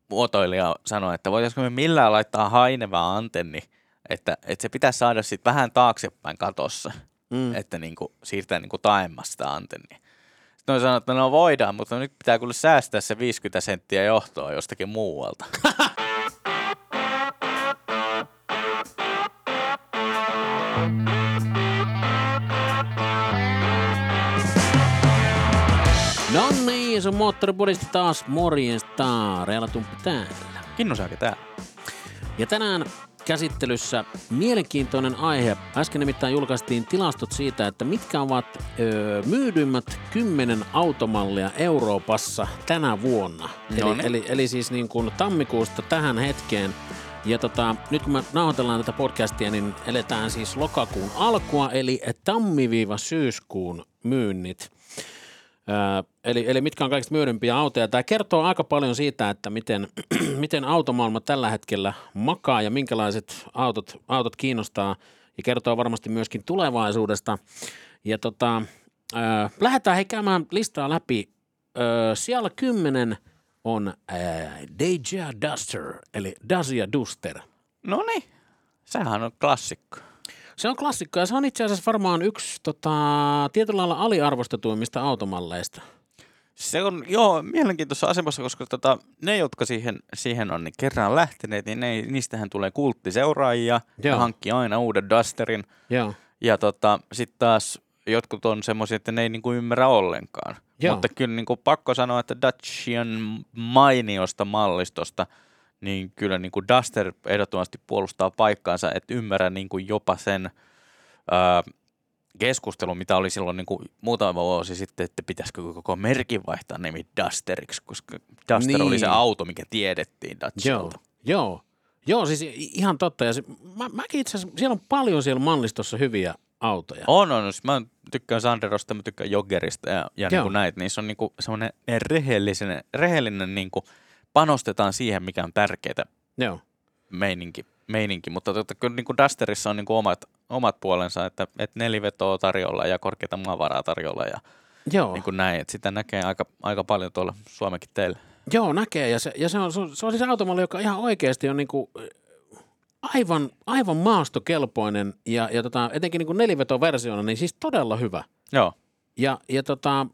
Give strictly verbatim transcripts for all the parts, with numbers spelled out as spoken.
muotoilija sanoi, että voitaisiinko me millään laittaa haineva antenni, että, että se pitäisi saada sitten vähän taaksepäin katossa, mm. että niinku, siirtää niinku taemmas sitä antennia. Sitten on sanonut, että no voidaan, mutta nyt pitää kyllä säästää se viisikymmentä senttiä johtoa jostakin muualta. No niin, se on Moottoripodista taas morjesta. Reala Tumppi täällä. Kinnusaake täällä. Ja tänään käsittelyssä mielenkiintoinen aihe. Äsken nimittäin julkaistiin tilastot siitä, että mitkä ovat öö, myydyimmät kymmenen automallia Euroopassa tänä vuonna. Eli, eli, eli siis niin kuin tammikuusta tähän hetkeen. Ja tota, nyt kun me nauhoitellaan tätä podcastia, niin eletään siis lokakuun alkua, eli tammi-syyskuun myynnit. Öö, eli, eli mitkä on kaikista myydympiä autoja. Tämä kertoo aika paljon siitä, että miten, miten automaailma tällä hetkellä makaa ja minkälaiset autot, autot kiinnostaa ja kertoo varmasti myöskin tulevaisuudesta. Ja tota, öö, lähdetään hei käymään listaa läpi. Öö, siellä kymmenen on öö, Dacia Duster, eli Dacia Duster. No niin, sehän on klassikko. Se on klassikko ja se on itse asiassa varmaan yksi tota, tietyllä lailla aliarvostetuimmista automalleista. Se on joo mielenkiintoisessa asemassa, koska tota, ne, jotka siihen, siihen on niin kerran lähteneet, niin ne, niistähän tulee kulttiseuraajia ja hankkii aina uuden Dusterin. Joo. Ja tota, sitten taas jotkut on semmoisia, että ne ei niinku ymmärrä ollenkaan. Joo. Mutta kyllä niinku pakko sanoa, että Dacian mainiosta mallistosta, niin kyllä niin kuin Duster ehdottomasti puolustaa paikkaansa, että ymmärrän niin kuin jopa sen ää, keskustelun, mitä oli silloin niin kuin muutama vuosi sitten, että pitäisikö koko merkin vaihtaa nimi Dusteriksi, koska Duster niin. oli se auto, mikä tiedettiin Dacialta. Joo, joo. Joo, siis ihan totta. Ja se, mä, mäkin itse asiassa, siellä on paljon siellä mallistossa hyviä autoja. On, on. Mä tykkään Sanderosta, mä tykkään Joggerista ja, ja niin kuin näitä. Niissä on niin kuin semmoinen rehellinen, rehellinen niin kuin panostetaan siihen, mikä on tärkeää meininki, meininki. Mutta totta, kyllä niin kuin Dusterissa on niin kuin omat, omat puolensa, että, että nelivetoa tarjolla ja korkeata maavaraa tarjolla ja Joo. niin kuin näin. Että sitä näkee aika, aika paljon tuolla Suomenkin teillä. Joo, näkee. Ja se, ja se, on, se, on, se on siis automalli, joka ihan oikeasti on niin kuin aivan, aivan maastokelpoinen ja, ja tota, etenkin niin kuin nelivetoversiona, niin siis todella hyvä. Joo. Ja, ja tota...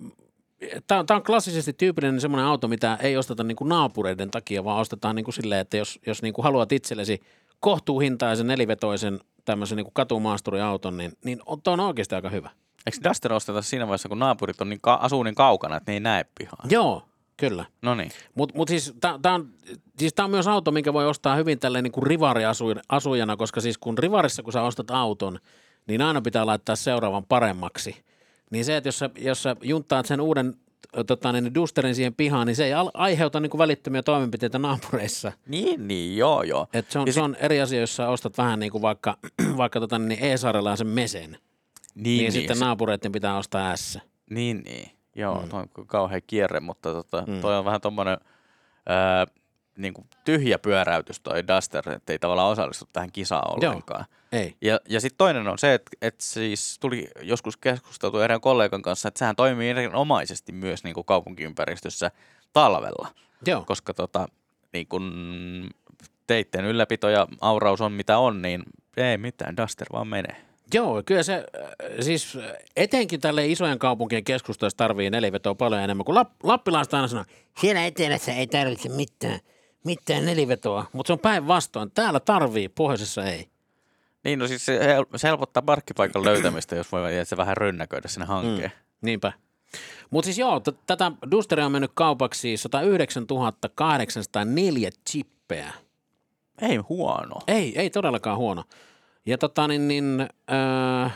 Tämä on, tämä on klassisesti tyypillinen semmoinen auto, mitä ei osteta niin kuin naapureiden takia, vaan ostetaan niin kuin silleen, että jos, jos niin kuin haluat itsellesi kohtuuhintaisen nelivetoisen tämmöisen niin kuin katumaasturiauton, niin, niin tuo on oikeasti aika hyvä. Eikö Duster osteta siinä vaiheessa, kun naapurit on niin ka- asuu niin kaukana, että ne ei näe pihaa? Joo, kyllä. No niin. Mutta mut siis tämä on, siis on myös auto, minkä voi ostaa hyvin tälleen niin kuin rivariasujana, koska siis kun rivarissa, kun sä ostat auton, niin aina pitää laittaa seuraavan paremmaksi. Niin se, että jos sä, jos sä junttaat sen uuden tota, niin Dusterin siihen pihaan, niin se ei aiheuta niin kuin välittömiä toimenpiteitä naapureissa. Niin, niin, joo, joo. Et se, on, se on eri asia, jos sä ostat vähän niin kuin vaikka, vaikka tota, niin E-saarelaisen mesen. Niin, niin, niin sitten se... naapureiden pitää ostaa S. Niin, niin. Joo, mm. toi on kauhean kierre, mutta tota, mm. toi on vähän tommonen ää, niin kuin tyhjä pyöräytys toi Duster, että ei tavallaan osallistu tähän kisaan ollenkaan. Joo. Ei. Ja, ja sitten toinen on se, että, että siis tuli joskus keskusteltu erään kollegan kanssa, että sehän toimii erinomaisesti myös niin kuin kaupunkiympäristössä talvella. Joo. Koska tota, niin kun teitten ylläpito ja auraus on mitä on, niin ei mitään, Duster vaan menee. Joo, kyllä se, siis etenkin tälle isojen kaupunkien keskustoissa tarvii nelivetoa paljon enemmän, kun Lapp, lappilaista aina sanoo, siellä etelässä ei tarvitse mitään, mitään nelivetoa, mutta se on päinvastoin, täällä tarvii, pohjoisessa ei. Niin, no siis se, se helpottaa parkkipaikan löytämistä, jos voi se vähän rynnäköidä sinne hankkeen. Mm, niinpä. Mutta siis joo, t- tätä Dusteria on mennyt kaupaksi sata yhdeksän tuhatta kahdeksansataaneljä chippeä. Ei huono. Ei, ei todellakaan huono. Ja tota niin, niin äh,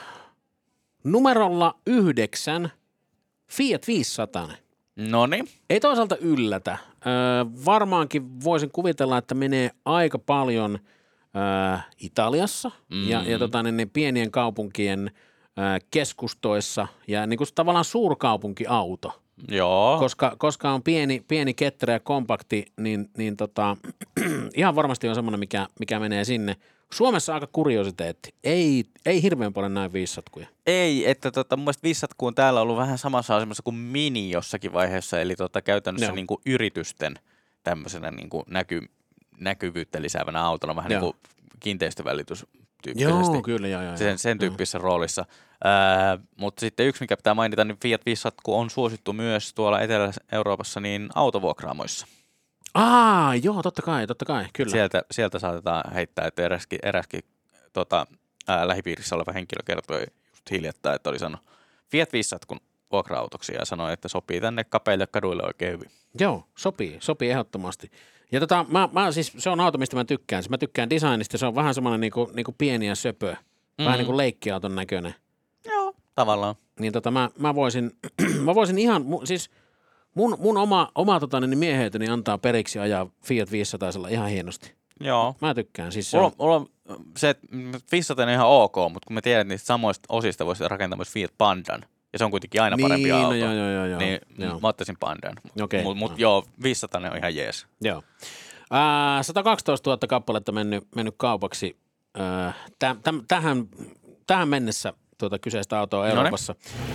numerolla yhdeksän Fiat viisisataa. Noniin. Ei toisaalta yllätä. Äh, varmaankin voisin kuvitella, että menee aika paljon äh, Italiassa mm. ja, ja tota niin, niin pienien kaupunkien äh, keskustoissa ja niin kuin tavallaan suurkaupunkiauto. Joo. Koska, koska on pieni, pieni ketterä ja kompakti, niin, niin tota, ihan varmasti on semmoinen, mikä, mikä menee sinne. Suomessa aika kuriositeetti. Ei, ei hirveän paljon näin viisisatkuja. Ei, että tota, mun mielestä viisisatku on täällä ollut vähän samassa asemassa kuin Mini jossakin vaiheessa, eli tota, käytännössä niin kuin yritysten tämmöisenä niin kuin näky, näkyvyyttä lisäävänä autona, vähän Joo. niin kuin kiinteistövälitystyyppisesti. Joo, kyllä, joo, joo. Sen, sen tyyppisessä joo. roolissa. Ää, mutta sitten yksi, mikä pitää mainita, niin Fiat viisisataa on suosittu myös tuolla Etelä-Euroopassa niin autovuokraamoissa. Aa, joo, totta kai, totta kai, kyllä. Sieltä, sieltä saatetaan heittää, että eräskin, eräskin tota, ää, lähipiirissä oleva henkilö kertoi just hiljattain, että oli sanonut Fiat viisisataa kun vuokra-autoksi ja sanoi, että sopii tänne kapeille kaduille oikein hyvin. Joo, sopii, sopii ehdottomasti. Ja tota, mä, mä, siis, se on auto, mistä mä tykkään. Mä tykkään designista, se on vähän semmoinen niinku, niinku pieni ja söpö, mm. vähän niin kuin leikkiauton näköinen. Joo, tavallaan. Niin tota, mä, mä, voisin, mä voisin ihan, siis mun, mun oma, oma tota, niin mieheyteni antaa periksi ajaa Fiat viisisataa ihan hienosti. Joo. Mä tykkään. Siis se, mulla, on... mulla on se, että viisisataa on ihan ok, mutta kun mä tiedän, että niistä samoista osista voisi rakentaa myös Fiat Pandan, ja se on kuitenkin aina parempi niin, auto, no, joo, joo, joo, niin joo. mä ottaisin Pandan. Okay, Mutta mut, no. joo, viisisataa on ihan jees. Joo. Äh, sata kaksitoistatuhatta kappaletta mennyt, mennyt kaupaksi äh, täh, täh, tähän, tähän mennessä tuota kyseistä autoa Euroopassa.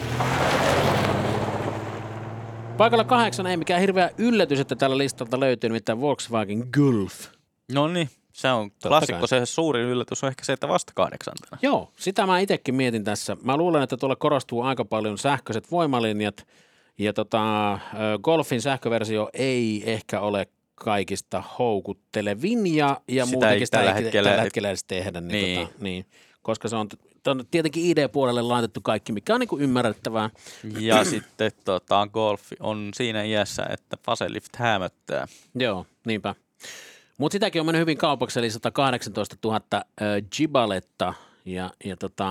Paikalla kahdeksan ei mikään hirveä yllätys, että tällä listalta löytyy nimittäin Volkswagen Golf. No niin, se on klassikko. Se suurin yllätys on ehkä se, että vasta kahdeksantena. Joo, sitä mä itsekin mietin tässä. Mä luulen, että tuolla korostuu aika paljon sähköiset voimalinjat ja tota, Golfin sähköversio ei ehkä ole kaikista houkuttelevin ja, ja muutenkin sitä tällä ei hetkellä, tällä hetkellä edes tehdä. Niin, niin. Tota, niin, koska se on, on tietenkin I D-puolelle laitettu kaikki, mikä on niin kuin ymmärrettävää. Ja sitten tota, Golf on siinä iässä, että facelift hämöttää. Joo, niinpä. Mutta sitäkin on mennyt hyvin kaupaksi, eli sata kahdeksantoistatuhatta äh, Gibaletta ja, ja tota,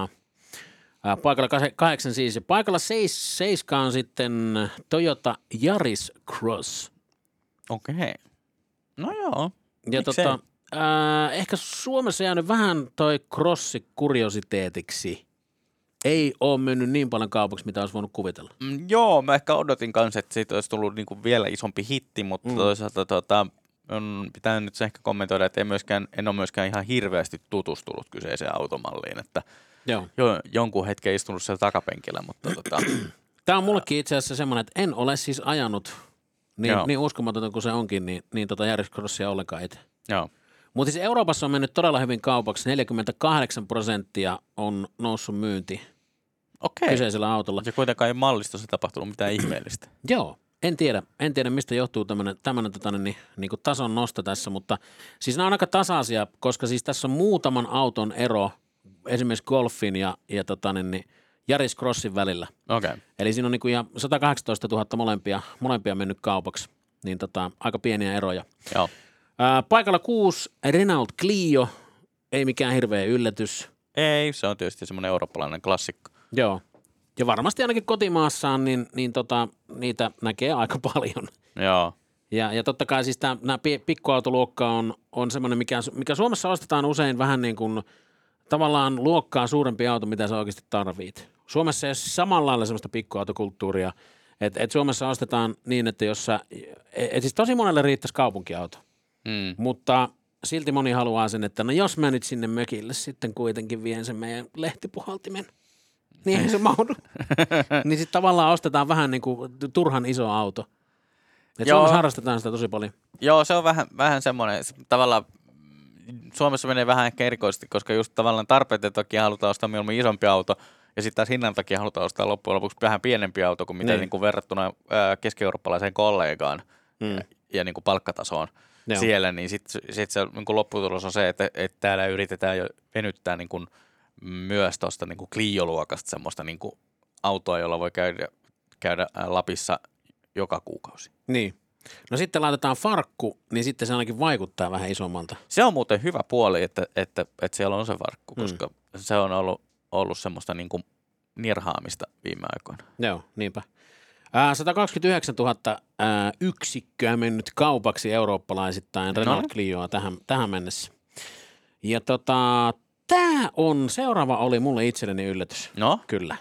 äh, paikalla kahdeksan siis. Ja paikalla seis, seiska on sitten Toyota Yaris Cross. Okei. Okay. No joo. Ja Miksei? tota, äh, ehkä Suomessa jäänyt vähän toi crossi kuriositeetiksi. Ei ole mennyt niin paljon kaupaksi, mitä olisi voinut kuvitella. Mm, joo, mä ehkä odotin kanssa, että siitä olisi tullut niinku vielä isompi hitti, mutta mm. toisaalta tota, on pitää nyt ehkä kommentoida, että en, myöskään, en ole myöskään ihan hirveästi tutustunut kyseiseen automalliin, että Joo. jo, jonkun hetken istunut siellä takapenkillä, mutta tota. Tämä on mullekin itse asiassa semmoinen, että en ole siis ajanut niin, niin uskomatonta kuin se onkin, niin, niin tota Yaris Crossia ollenkaan itse. Joo. Mutta siis Euroopassa on mennyt todella hyvin kaupaksi. neljäkymmentäkahdeksan prosenttia on noussut myynti Okei. kyseisellä autolla. Ja kuitenkaan ei mallistossa tapahtunut mitään ihmeellistä. Joo, en tiedä. En tiedä, mistä johtuu tämmöinen, tämmöinen tota, niin, niin kuin tason nosto tässä, mutta siis nämä on aika tasaisia, koska siis tässä on muutaman auton ero esimerkiksi Golfin ja, ja tota, niin, niin Yaris Crossin välillä. Okei. Okay. Eli siinä on niin kuin ihan sata kahdeksantoistatuhatta molempia, molempia mennyt kaupaksi, niin tota, aika pieniä eroja. Joo. Ää, paikalla kuusi Renault Clio, ei mikään hirveä yllätys. Ei, se on tietysti semmoinen eurooppalainen klassikko. Joo. Ja varmasti ainakin kotimaassaan, niin, niin tota, niitä näkee aika paljon. Joo. Ja, ja totta kai siis tämä pikkuautoluokka on, on semmoinen, mikä, mikä Suomessa ostetaan usein vähän niin kuin tavallaan luokkaa suurempi auto, mitä sä oikeasti tarvit. Suomessa ei ole samalla lailla semmoista pikkuautokulttuuria, että et Suomessa ostetaan niin, että jos sä, et, et siis tosi monelle riittäisi kaupunkiauto, Mm. mutta silti moni haluaa sen, että no jos mä nyt sinne mökille sitten kuitenkin vien sen meidän lehtipuhaltimen, niin eihän se mahdu. Niin sitten tavallaan ostetaan vähän niin kuin turhan iso auto. Et Suomessa harrastetaan sitä tosi paljon. Joo, se on vähän, vähän semmoinen, tavallaan Suomessa menee vähän ehkä erikoisesti, koska just tavallaan tarpeiden takia halutaan ostaa mieluummin isompi auto, ja sitten taas hinnan takia halutaan ostaa loppujen lopuksi vähän pienempi auto kuin mitä niin. Niin kuin verrattuna ää, keski-eurooppalaiseen kollegaan mm. ja, ja niin kuin palkkatasoon Joo. siellä, niin sitten sit se niin kuin lopputulos on se, että, että täällä yritetään jo venyttää niin kuin myös tuosta niin kuin Clio-luokasta semmoista niin kuin autoa, jolla voi käydä, käydä Lapissa joka kuukausi. Niin. No sitten laitetaan farkku, niin sitten se ainakin vaikuttaa vähän isommalta. Se on muuten hyvä puoli, että, että, että siellä on se farkku, koska mm. se on ollut, ollut semmoista niin kuin nirhaamista viime aikoina. Joo, niinpä. Ää, sata kaksikymmentäyhdeksäntuhatta ää, yksikköä mennyt kaupaksi eurooppalaisittain Renault no. Clioa tähän, tähän mennessä. Ja tota, tämä on, seuraava oli mulle itselleni yllätys. No? Kyllä.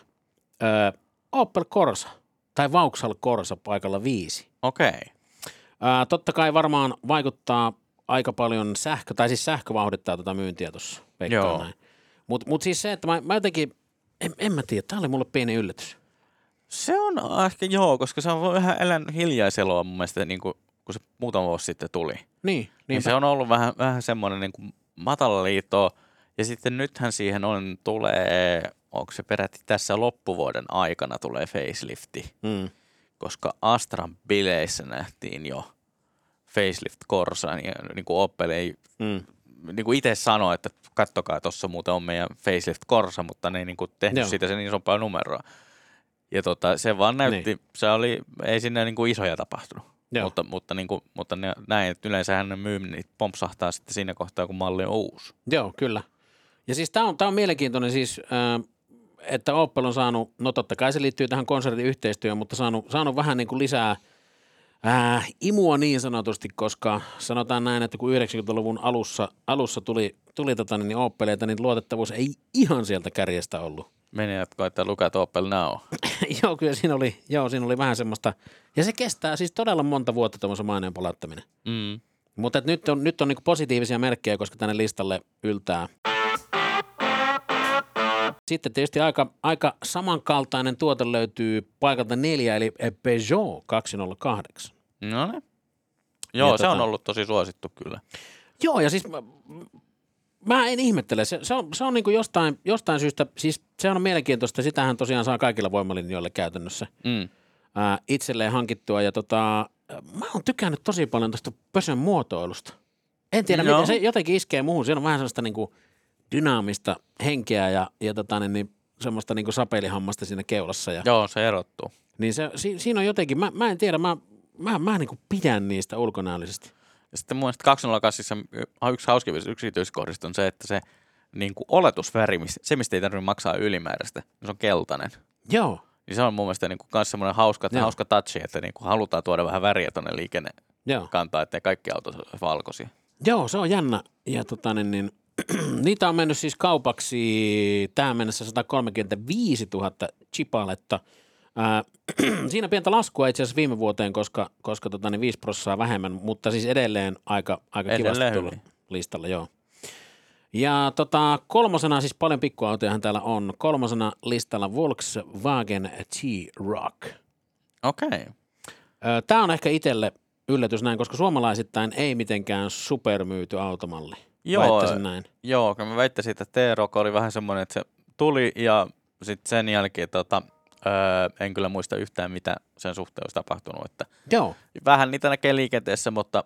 Ö, Opel Corsa, tai Vauxhall Corsa paikalla viisi. Okei. Okay. Ää, totta kai varmaan vaikuttaa aika paljon sähkö, tai siis sähkö vauhdittaa tuota myyntiä tuossa. Joo. Mutta mut siis se, että mä, mä jotenkin, en, en mä tiedä, tämä oli mulle pieni yllätys. Se on ehkä joo, koska se on vähän elän hiljaiseloa mun mielestä niin kuin kun se muutama vuosi sitten tuli. Niin. Niin se on ollut vähän, vähän semmoinen niin kuin matalaliito. Ja sitten nythän siihen on, tulee, onko se peräti tässä loppuvuoden aikana tulee facelifti. Mm. Koska Astran bileissä nähtiin jo facelift Corsan ja niin kuin Opel ei, Mm. niin kuin itse sanoi, että kattokaa, tuossa muuten on meidän facelift Corsa, mutta ne ei niin kuin tehnyt Joo. siitä sen isompaa numeroa. Ja tota, se vaan näytti, Niin. se oli, ei sinne niin kuin isoja tapahtunut, Joo. mutta, mutta, niin kuin, mutta ne, näin, että yleensähän ne myyminen pompsahtaa sitten siinä kohtaa, kun malli on uusi. Joo, kyllä. Ja siis tämä on, tää on mielenkiintoinen siis, äh, että Opel on saanut, no totta kai se liittyy tähän konsertin yhteistyöhön, mutta saanut, saanut vähän niin kuin lisää äh, imua niin sanotusti, koska sanotaan näin, että kun yhdeksänkymmentäluvun alussa, alussa tuli, tuli tota, niin Opeleita, niin luotettavuus ei ihan sieltä kärjestä ollut. Menijät koittaa lukea Opel Now. joo, kyllä siinä oli, joo, siinä oli vähän semmoista, ja se kestää siis todella monta vuotta tuommoisen maineen palauttaminen. Mm. Mutta nyt on, nyt on niin kuin positiivisia merkkejä, koska tänne listalle yltää. Sitten tietysti aika, aika samankaltainen tuote löytyy paikalta neljä, eli Peugeot kaksisataakahdeksan. No niin. Joo, Ja se tota- on ollut tosi suosittu kyllä. Joo, ja siis mä, mä en ihmettele. Se, se on, se on niin kuin jostain, jostain syystä, siis se on mielenkiintoista. Sitähän tosiaan saa kaikilla voimalinjoilla käytännössä Mm. ää, itselleen hankittua. Ja tota, mä oon tykännyt tosi paljon tuosta Peugeon muotoilusta. En tiedä, Joo. miten se jotenkin iskee muuhun. Siinä on vähän sellaista niin kuin dynaamista henkeä ja, ja tota, niin, niin, semmoista niin kuin sapelihammasta siinä keulassa. Ja, Joo, se erottuu. niin se, si, siinä on jotenkin, mä, mä en tiedä, mä, mä, mä niin kuin pidän niistä ulkonäöllisesti. Ja sitten mun mielestä kaksisataakahdeksan yksi hauskimmista yksityiskohdista on se, että se niin kuin oletusväri, mis- se mistä ei tarvitse maksaa ylimääräistä, niin se on keltainen. Joo. Niin se on mun mielestä niin kuin myös semmoinen hauska, Joo. hauska touchi, että niin kuin halutaan tuoda vähän väriä tuonne liikennekantaan, Joo. ettei kaikki autot ole valkoisia. Joo, se on jännä. Ja tota, niin, niin, niitä on mennyt siis kaupaksi tähän mennessä sata kolmekymmentäviisituhatta chipaletta. Ää, siinä pientä laskua itse asiassa viime vuoteen, koska, koska tota, niin viisi prosenttia vähemmän, mutta siis edelleen aika, aika kivasti Edelleen tullut hyvin. listalla, joo. Ja tota, kolmosena, siis paljon pikkuautojahan täällä on, kolmosena listalla Volkswagen T-Roc. Okei. Okay. Tämä on ehkä itselle yllätys näin, koska suomalaisittain ei mitenkään supermyyty automalli. Joo, Väittäisin näin. joo, kun mä väittäisin, että T-Roc oli vähän semmoinen, että se tuli ja sitten sen jälkeen tota, öö, en kyllä muista yhtään, mitä sen suhteen olisi tapahtunut. Että Joo, vähän niitä näkee liikenteessä, mutta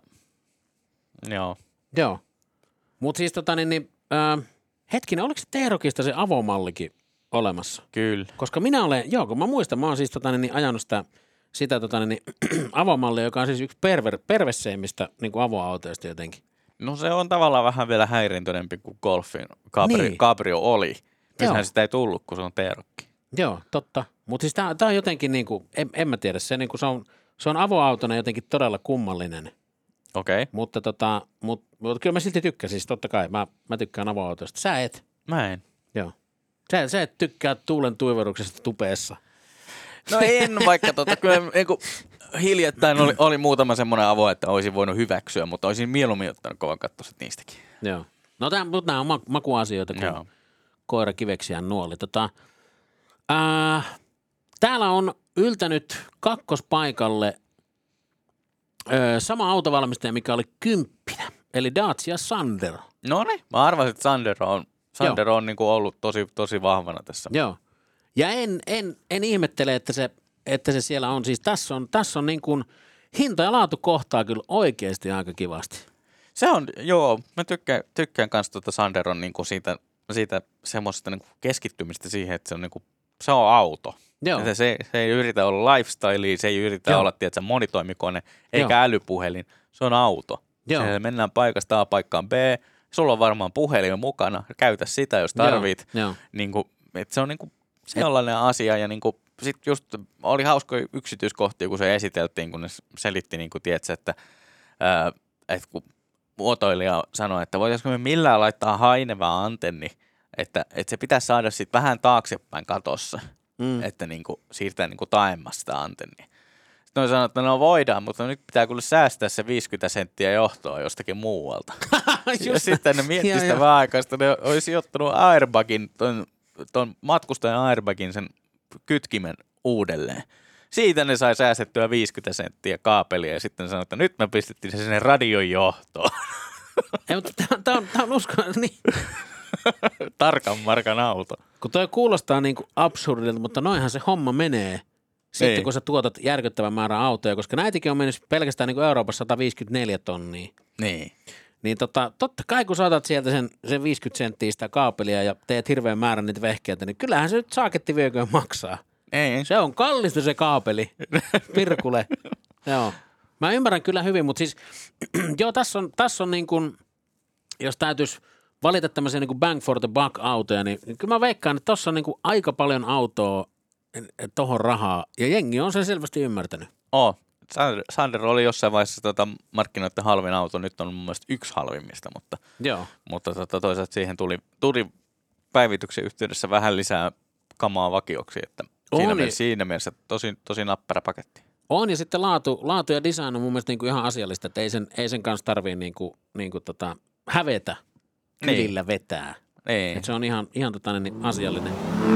joo. joo. Mutta siis tota niin, niin äh, hetkinen, oliko se T-Rocista se avomallikin olemassa? Kyllä. Koska minä olen, joo, kun mä muistan, mä oon siis tota niin, niin ajanut sitä, sitä tota niin, niin, avomallia, joka on siis yksi perver, pervesseimmistä niin kuin avoautoista jotenkin. No se on tavallaan vähän vielä häiriintyneempi kuin Golfin Cabrio, Niin. Cabrio oli. Joo. Nythän sitä ei tullut, kun se on T-Rocki. Joo, totta. Mutta siis tää, tää on jotenkin niin kuin, en, en mä tiedä, se, niin kuin se, on, se on avoautona jotenkin todella kummallinen. Okei. Okay. Mutta, tota, mut, mutta kyllä mä silti tykkäsin, siis totta kai, mä, mä tykkään avoautoista. Sä et. Mä en. Joo. Sä, sä et tykkää tuulen tuiveruksesta tupeessa. No en, vaikka tota, kyllä niin kuin, hiljattain oli, oli muutama semmoinen avo, että olisin voinut hyväksyä, mutta olisin mieluummin ottanut kovan kattoiset niistäkin. Joo. No tämä, mutta nämä on ma- makuasioita, kun Joo. koira kiveksiään nuoli. Tota, ää, täällä on yltänyt kakkospaikalle ää, sama autovalmistaja, mikä oli kymppinä, eli Dacia Sandero. No niin, mä arvasin, että Sandero on, Sandero on niin kuin ollut tosi, tosi vahvana tässä. Joo. Ja en, en, en ihmettele, että se, että se siellä on. Siis tässä on, tässä on niin kuin hinta ja laatu kohtaa kyllä oikeasti aika kivasti. Se on, joo, mä tykkään, tykkään kanssa tuota Sanderon niin kuin siitä, siitä semmoisesta niin kuin keskittymistä siihen, että se on, niin kuin, se on auto. Joo. Että se, se ei yritä olla lifestylea, se ei yritä Joo. olla tiedätkö, monitoimikone eikä Joo. älypuhelin. Se on auto. Joo. Se mennään paikasta A paikkaan B. Sulla on varmaan puhelin mukana. Käytä sitä, jos tarvit. Joo. Niin kuin, että se on niin kuin sellainen asia. Ja niin kuin, sit just oli hauska yksityiskohtia, kun se esiteltiin, kun ne selitti, niin kuin, tiedätkö, että, ää, että kun muotoilija sanoi, että voitaisiinko me millään laittaa haineva antenni, että, että se pitäisi saada sitten vähän taaksepäin katossa. Mm. Että niinku siirtää niinku taemmasta sitä antennia. Sitten on sanonut, että no voidaan, mutta nyt pitää kyllä säästää se viisikymmentä senttiä johtoa jostakin muualta. Ja sitten ne mietti Joo, sitä joo. vähän aikaa, että ne olisi ottanut airbagin, ton, ton matkustajan airbagin, sen kytkimen uudelleen. Siitä ne sai säästettyä viisikymmentä senttiä kaapelia ja sitten sanoi, että nyt me pistettiin se sinne radion johtoon. Ei, mutta tämä on, tää on uskon, niin. Tarkan markan auto. Kun toi kuulostaa niin kuin absurdilta, mutta noinhan se homma menee sitten, niin. kun sä tuotat järkyttävän määrän autoja, koska näitäkin on mennyt pelkästään niin kuin Euroopassa sata viisikymmentäneljä tonnia. Niin. Niin tota, totta kai kun saatat sieltä sen, sen viisikymmentä senttiä sitä kaapelia ja teet hirveän määrän niitä vehkeitä, niin kyllähän se nyt saaketti vieköön maksaa. Ei. Se on kallista se kaapeli, pirkule. Joo. Mä ymmärrän kyllä hyvin, mutta siis joo, tässä on, tässä on niin kuin, jos täytyisi valita tämmöisiä niin kuin bang for the buck autoja, niin, niin kyllä mä veikkaan, että tossa on niin kuin aika paljon autoa tohon rahaa ja jengi on sen selvästi ymmärtänyt. Oo. Sander oli jossain vaiheessa tota, markkinoiden halvin auto, nyt on mun mielestä yksi halvimmista, mutta, Joo. mutta tota, toisaalta siihen tuli, tuli päivityksen yhteydessä vähän lisää kamaa vakioksi, että siinä, On, mielessä, siinä mielessä tosi, tosi nappara paketti. On ja sitten laatu, laatu ja design on mun mielestä niin kuin ihan asiallista, että ei sen, ei sen kanssa tarvii niin kuin, niin kuin tota, hävetä, kylillä niin. vetää. Niin. Et se on ihan, ihan tota, niin asiallinen.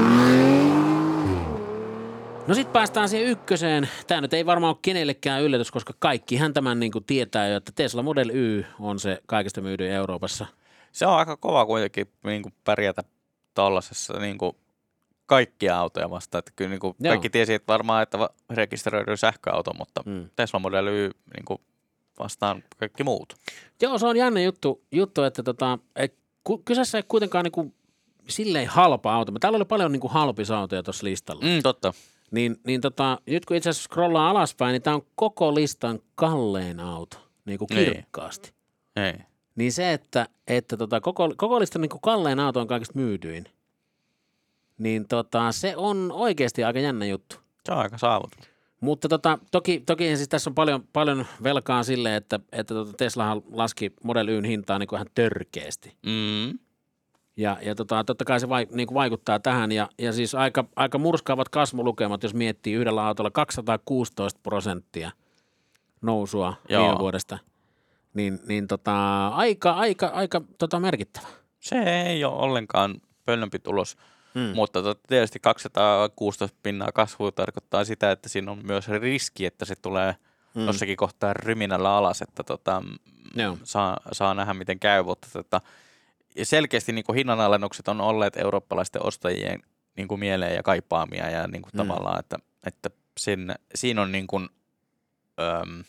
No sit päästään siihen ykköseen. Tämä nyt ei varmaan ole kenellekään yllätys, koska kaikkihan tämän niin kuin tietää jo, että Tesla Model Y on se kaikista myydyin Euroopassa. Se on aika kova kuitenkin niin kuin pärjätä tuollaisessa niin kuin kaikkia autoja vastaan. Että kyllä niin kuin kaikki tiesi, että varmaan, että rekisteröidy sähköauto, mutta mm. Tesla Model Y niin kuin vastaan kaikki muut. Joo, se on jännä juttu, juttu että tota, et, kyseessä ei kuitenkaan niin kuin silleen halpa auto. Täällä oli paljon niin kuin halpisautoja tuossa listalla. Mm, totta. Niin, niin tota, nyt kun itse asiassa scrollaa alaspäin, niin tämä on koko listan kallein auto, niin kuin kirkkaasti. Ei. Ei. Niin se, että, että tota, koko, koko listan niin kuin kallein auto on kaikista myydyin, niin tota, se on oikeasti aika jännä juttu. Se on aika saavutus. Mutta tota, toki, toki siis tässä on paljon, paljon velkaa sille, että, että tota Teslahan laski Model Yn hintaa niin kuin ihan törkeästi. Mm. Ja, ja tota, totta kai se vai, niin kuin vaikuttaa tähän ja, ja siis aika, aika murskaavat kasvulukemat, jos miettii yhdellä autolla kaksisataakuusitoista prosenttia nousua Joo. viime vuodesta, niin, niin tota, aika, aika, aika tota merkittävä. Se ei ole ollenkaan pöllömpi tulos, hmm. mutta tota, tietysti kaksisataakuusitoista pinnaa kasvua tarkoittaa sitä, että siinä on myös riski, että se tulee hmm. jossakin kohtaa ryminällä alas, että tota, saa, saa nähdä miten käy, mutta tota, ja selkeästi niin kuin hinnanalennukset on olleet eurooppalaisten ostajien niin kuin mieleen ja kaipaamia ja niin kuin mm. tavallaan, että, että sen, siinä on niin kuin, öm,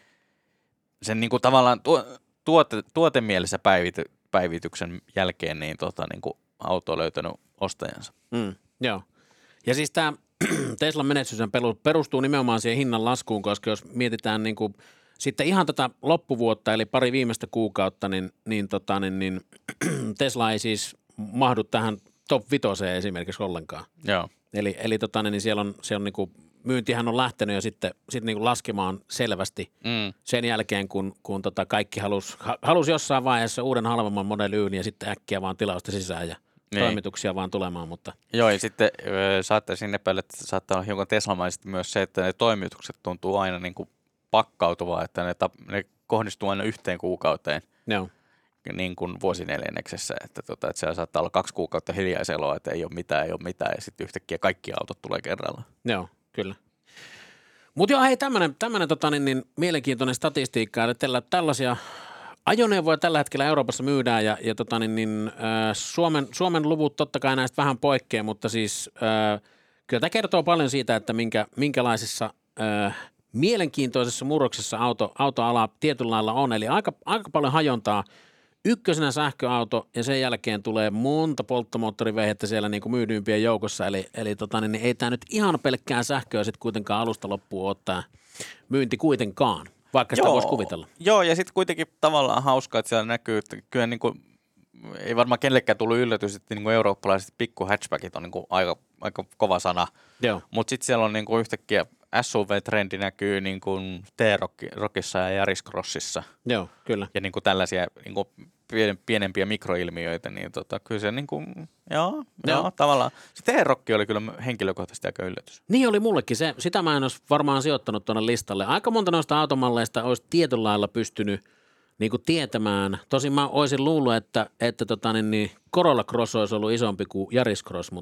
sen niin kuin tavallaan tuo, tuote, tuotemielessä päivity, päivityksen jälkeen niin, tota, niin kuin auto on löytänyt ostajansa. Mm, joo. Ja siis tämä Teslan menestys perustuu nimenomaan siihen hinnan laskuun, koska jos mietitään niin kuin sitten ihan tätä loppuvuotta, eli pari viimeistä kuukautta, niin, niin, tota, niin, niin Tesla ei siis mahdu tähän top vitoseen esimerkiksi ollenkaan. Joo. Eli, eli tota, niin siellä on, siellä on niin kuin, myyntihän on lähtenyt jo sitten, sitten niin kuin laskemaan selvästi mm. sen jälkeen, kun, kun tota kaikki halusi halus jossain vaiheessa uuden halvemman Model Yn ja sitten äkkiä vaan tilausta sisään ja niin. toimituksia vaan tulemaan. Mutta. Joo, ja sitten saattaisin epäillä, että saattaa olla hiukan Teslamaisesti myös se, että ne toimitukset tuntuu aina niin kuin pakkautuvaa, että ne, tap, ne kohdistuu aina yhteen kuukauteen Joo. niin kuin vuosineljänneksessä, että, tota, että siellä saattaa olla kaksi kuukautta hiljaiseloa, että ei ole mitään, ei ole mitään ja sitten yhtäkkiä kaikki autot tulee kerralla. Joo, kyllä. Mutta joo, hei, tämmöinen tämmönen, tota, niin, niin, mielenkiintoinen statistiikka, että tällä, tällaisia ajoneuvoja tällä hetkellä Euroopassa myydään ja, ja tota, niin, niin, äh, Suomen, Suomen luvut totta kai näistä vähän poikkeaa, mutta siis äh, kyllä tämä kertoo paljon siitä, että minkä, minkälaisissa äh, mielenkiintoisessa murroksessa auto, autoala tietyllä lailla on, eli aika, aika paljon hajontaa. Ykkösenä sähköauto ja sen jälkeen tulee monta polttomoottorivehjettä siellä niin kuin myydyimpien joukossa, eli, eli tota, niin ei tämä nyt ihan pelkkää sähköä sitten kuitenkaan alusta loppuun ottaa myynti kuitenkaan, vaikka sitä voisi kuvitella. Joo, ja sitten kuitenkin tavallaan hauskaa, että siellä näkyy, että kyllä niin kuin, ei varmaan kenellekään tullut yllätys, että niin kuin eurooppalaiset pikku hatchbackit on niin kuin aika, aika kova sana, mutta sitten siellä on niin kuin yhtäkkiä S U V-trendi näkyy niin kuin T-Rockissa ja Yaris Crossissa. Joo, kyllä. Ja niin kuin tällaisia niin kuin pienempiä mikroilmiöitä, niin tota, kyllä se niin kuin, joo, joo. joo tavallaan. Se T-Rock oli kyllä henkilökohtaisesti aika yllätys. Niin oli mullekin. Se, sitä mä en olisi varmaan sijoittanut tuonne listalle. Aika monta noista automalleista olisi tietyllä lailla pystynyt niin kuin tietämään. Tosin mä olisin luullut, että, että tota, niin, niin Corolla Cross olisi ollut isompi kuin Yaris Cross, mutta,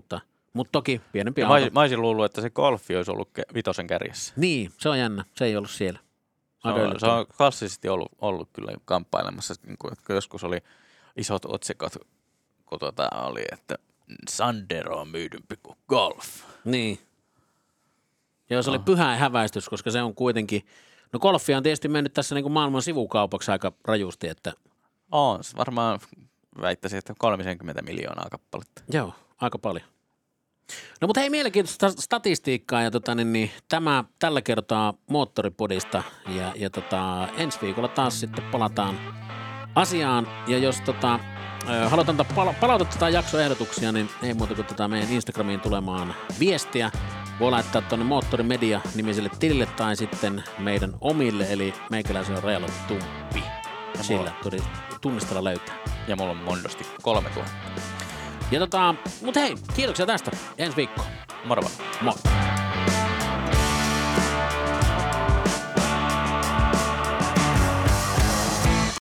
Mutta toki pienempi Ja auto. mä, mä olisin luullut, että se Golfi olisi ollut ke- vitosen kärjessä. Niin, se on jännä. Se ei ollut siellä. Se on, se on klassisesti ollut, ollut kyllä kamppailemassa, niin kuin, että joskus oli isot otsikot, kun tuota oli, että Sandero on myydympi kuin Golf. Niin. Ja se oli pyhä häväistys, koska se on kuitenkin, no Golfia on tietysti mennyt tässä niin kuin maailman sivukaupaksi aika rajusti, että On, se varmaan väittäisin, että kolmekymmentä miljoonaa kappaletta. joo, aika paljon. No mutta hei, mielenkiintoista statistiikkaa ja tota, niin, niin, tämä tällä kertaa Moottoripodista ja, ja tota, ensi viikolla taas sitten palataan asiaan ja jos tota, haluat antaa pala- palautetta tai jaksoehdotuksia, niin ei muuta kuin tota meidän Instagramiin tulemaan viestiä. Voi laittaa tuonne Moottorimedia-nimiselle tilille tai sitten meidän omille, eli meikäläisen on Realo Tumppi. Ja sillä tuli tunnistella löytää. Ja mulla on mondosti kolmetuhatta. Ja tota, mut hei, kiitoksia tästä. Ensi viikkoon. Moro. Moi.